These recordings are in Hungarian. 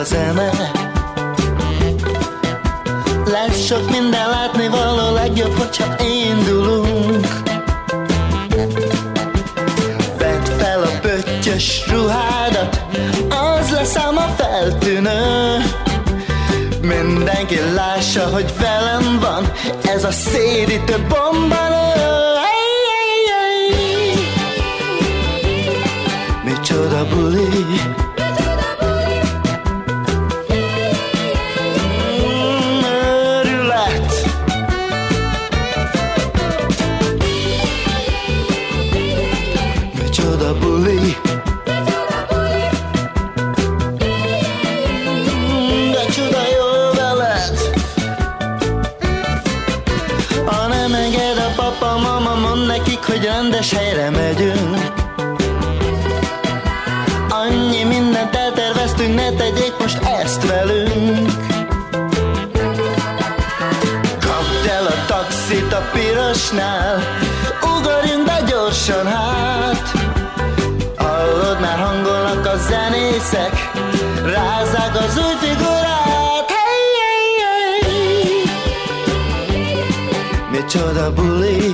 zene. Lesz sok minden látnivaló, legjobb, hogyha indulunk. Vedd fel a pöttyös ruhádat, az lesz ám a feltűnő. Mindenki lássa, hogy velem van ez a szédítő bombanő. Micsoda buli, őrület. Micsoda buli, de csuda jó veled. Ha nem enged a papa, mama, mondd nekik, hogy rendes helyre megyünk. Annyi mindent elterveztünk, ne tegyék most ezt velünk. Kapd el a taxit a pirosnál, ugorjunk be gyorsan hát. Hallod, már hangolnak a zenészek, rázzák az új figurát. Hey, hey, hey. Micsoda buli,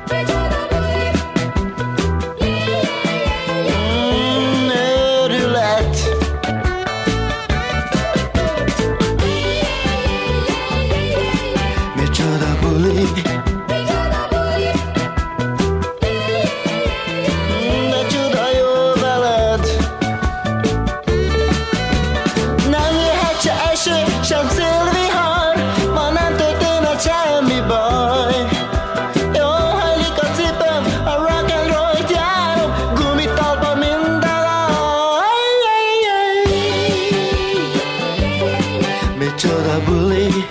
de csuda jó veled. Nem jöhet se eső, sem szélvihar, ma nem történhet semmi baj. Jól hajlik a cipőm, a rock and roll-t járom, gumitalpa minden aj. Micsoda buli,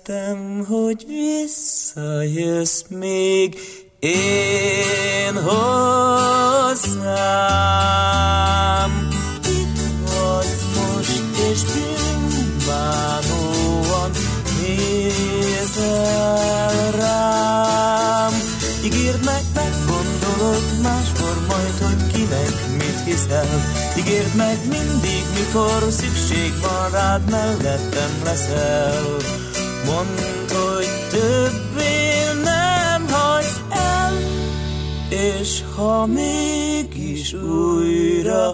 Éreztem, hogy visszajössz még én hozzám. Itt vagy most, és bűnbánóan nézel rám. Ígérd meg, meggondolod máskor majd, hogy kinek mit hiszel. Ígérd meg mindig, mikor szükség van rád, mellettem leszel. Mondd, hogy többé nem hagysz el, és ha mégis újra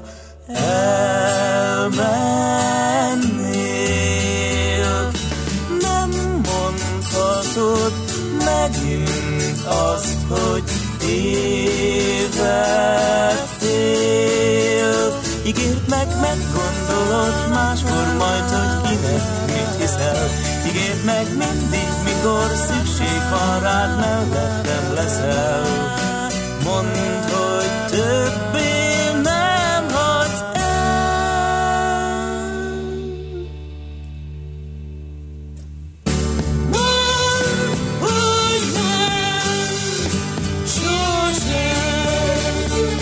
elmennél, nem mondhatod megint azt, hogy tévedtél. Ígérd meg, meggondolod máskor majd, hogy kinek mit hiszel. Ígérd meg mindig, mikor szükség van rád, mellettem leszel. Mondd, hogy többé nem hagysz el. Mondd, hogy nem, sosem.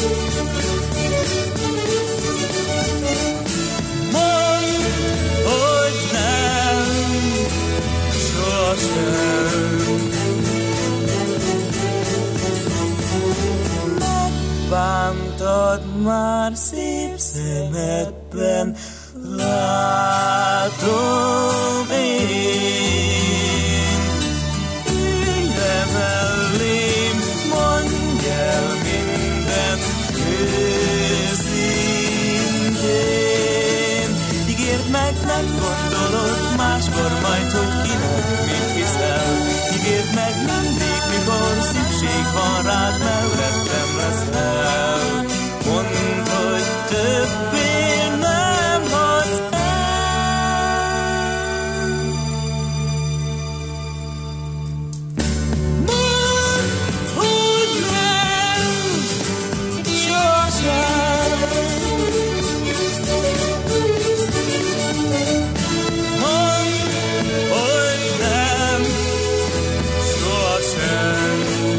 Mondd, hogy nem, sosem. Megbántad már szép szemedben, látom én. Ülj le mellém, mondj el mindent őszintén. Ígérd meg, meggondolod máskor majd, hogy kinek mit hiszel. Ígérd meg mindig, mikor szükség van rád, mellettem leszel. Mondd, hogy többé nem hagysz el. Mondd, hogy nem, sosem. Mondd, hogy nem, sosem.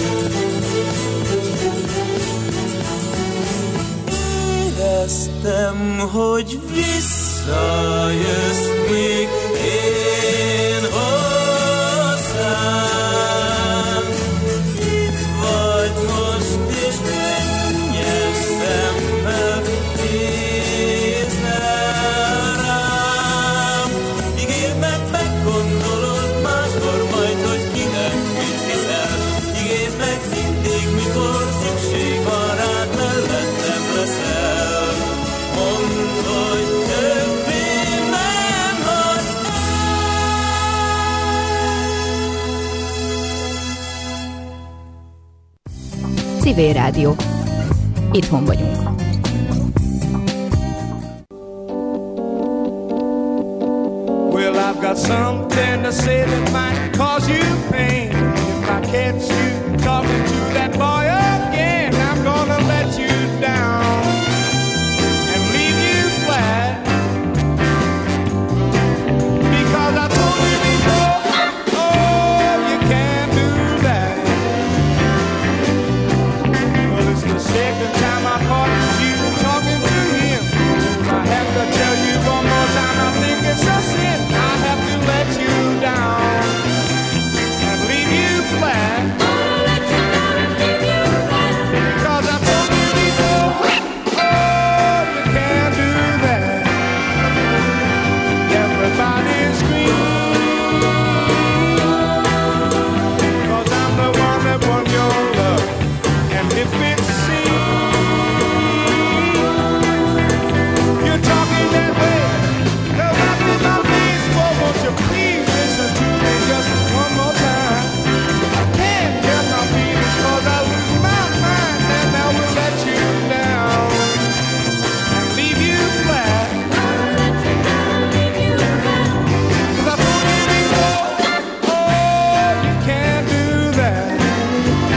Éreztem, hogy visszajössz még én hozzám. Itt vagy most, és könnyes szemmel nézel rám. Ígérd meg, meggondolod máskor majd, hogy kinek mit hiszel. Ígérd meg mindig, mikor szükség van rád, mellettem leszel. Mondd, hogy többé nem hagysz el. Civil Rádió. Itthon vagyunk. Well, I've got something to say that might cause you pain. If I catch you talking to that boy again, I'm gonna let you down and leave you flat. Because I told you before, oh, you can't do that. Well, it's the second time I caught you talking to him. I have to tell you one more time, I think it's a sin. I have to let you down and leave you flat. Cause I told you before, oh, you can't do that. Everybody scream, cause I'm the one that won your love. And if it seems you're talking that way, you're laughing in my face. Well, won't you please listen to me just one more time? I can't help my feelings cause I lose my mind, and I will let you down and leave you flat. Cause I told you before, oh, you can't do that.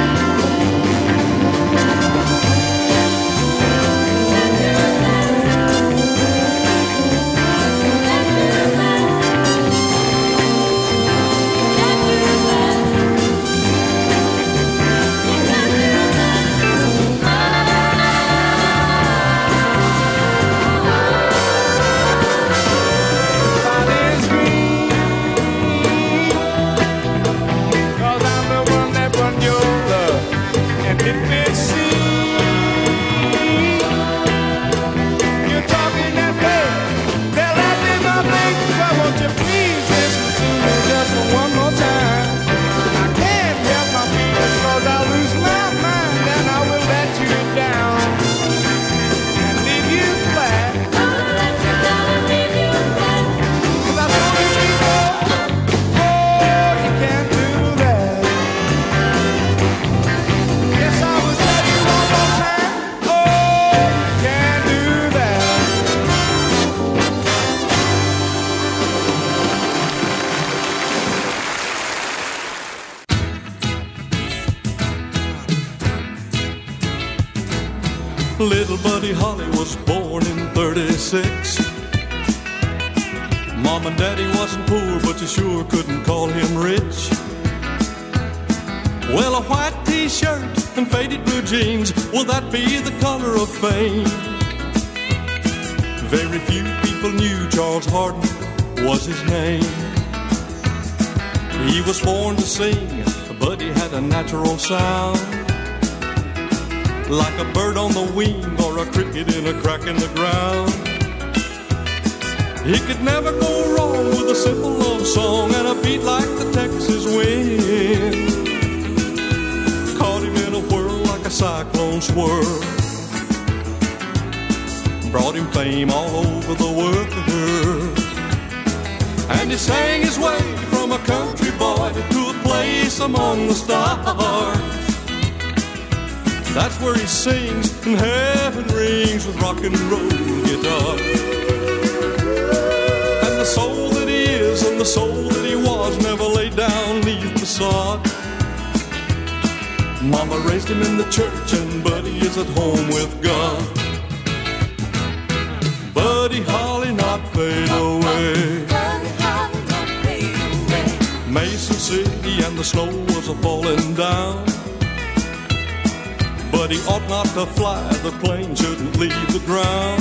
Little Buddy Holly was born in 36. Mom and Daddy wasn't poor, but you sure couldn't call him rich. Well, a white t-shirt and faded blue jeans, will that be the color of fame? Very few people knew Charles Hardin was his name. He was born to sing, but he had a natural sound, like a bird on the wing or a cricket in a crack in the ground. He could never go wrong with a simple love song and a beat like the Texas wind. Caught him in a whirl like a cyclone swirl, brought him fame all over the world. And he sang his way from a country boy to a place among the stars. That's where he sings and heaven rings with rock and roll guitar. And the soul that he is and the soul that he was never laid down neath the sod. Mama raised him in the church and Buddy is at home with God. Buddy Holly not fade away. Mason City and the snow was a-falling down, but he ought not to fly, the plane shouldn't leave the ground.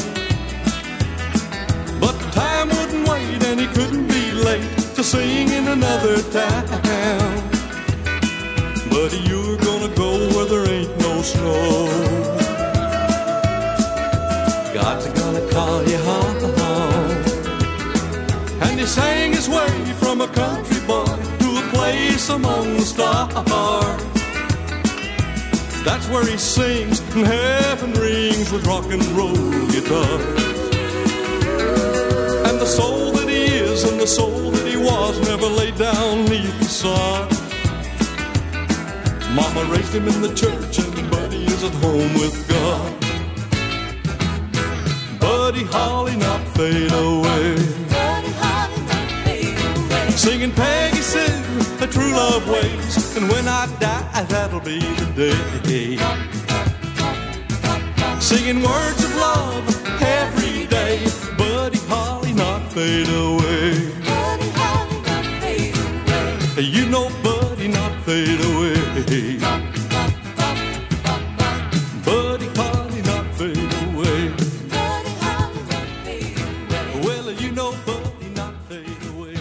But time wouldn't wait and he couldn't be late to sing in another town. Buddy, you're gonna go where there ain't no snow. God's gonna call you home. And he sang his way from a country boy to a place among the stars. That's where he sings and heaven rings with rock and roll guitar. And the soul that he is and the soul that he was never laid down neath the sod. Mama raised him in the church and Buddy is at home with God. Buddy Holly not fade away. Singing Peggy Sue, a true love waits, and when I die, that'll be the day. Singing words of love every day, Buddy Holly not fade away. Buddy Holly not fade away. You know Buddy not fade away. Buddy Holly not fade away. Buddy Holly not fade away. Well, you know Buddy not fade away.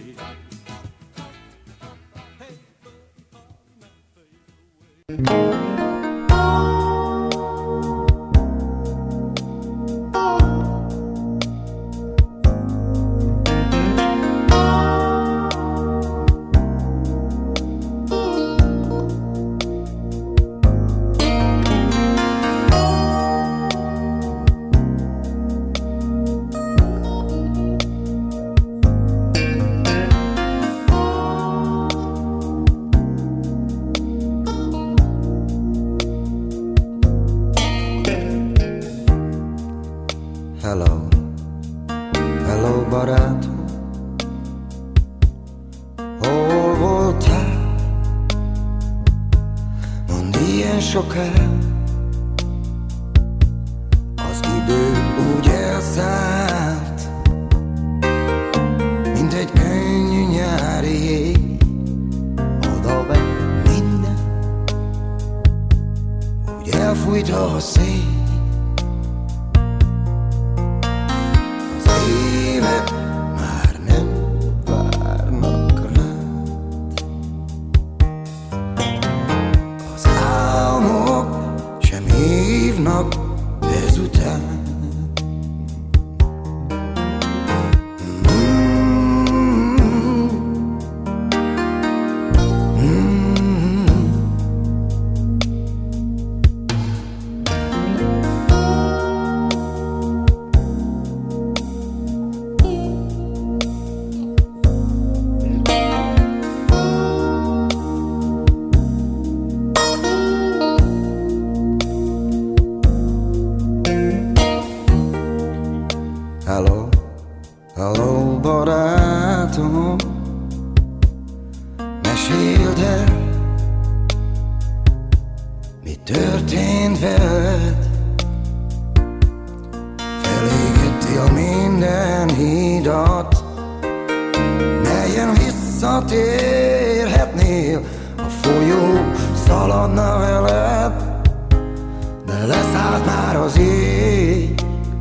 Hello barátom, hol voltál? Mondd, ilyen sokáig az idő úgy elszállt, mint egy könnyű nyári jég. Odavett minden, úgy elfújt a szél. Évek már nem várnak rád, az álmok sem hívnak ezután. Halló barátom, meséld el, mi történt veled. minden hídat, melyen visszatérhetnél, a folyó szaladna veled, de leszállt már az ég.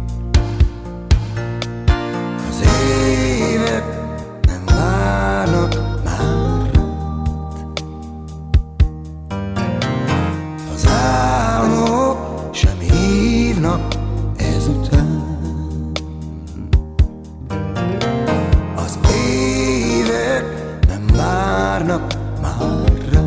Az évek nem várnak már rád, az álmok sem hívnak ezután. Az évek nem várnak már rád.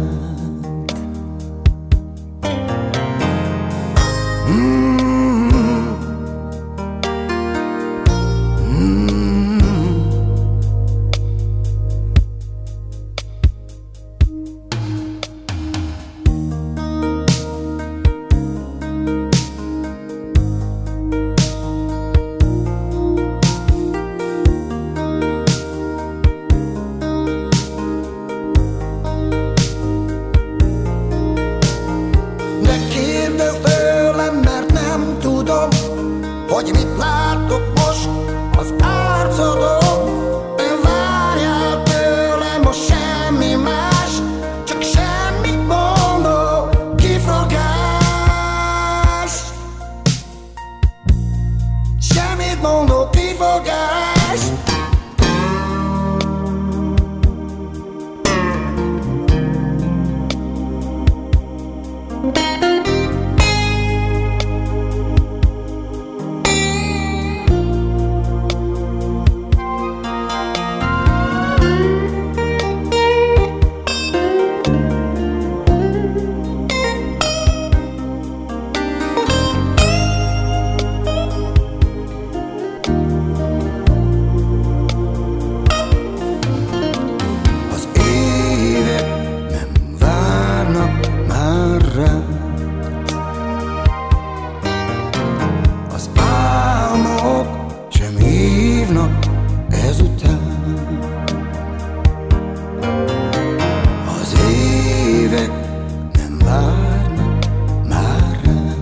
Hogy mit látok most az arcodon, ne várjál tőlem most semmi más, csak semmit mondó kifogás. Semmit mondó kifogás. Az álmok sem hívnak ezután. Az évek nem várnak már rád.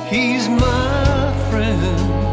He's my friend.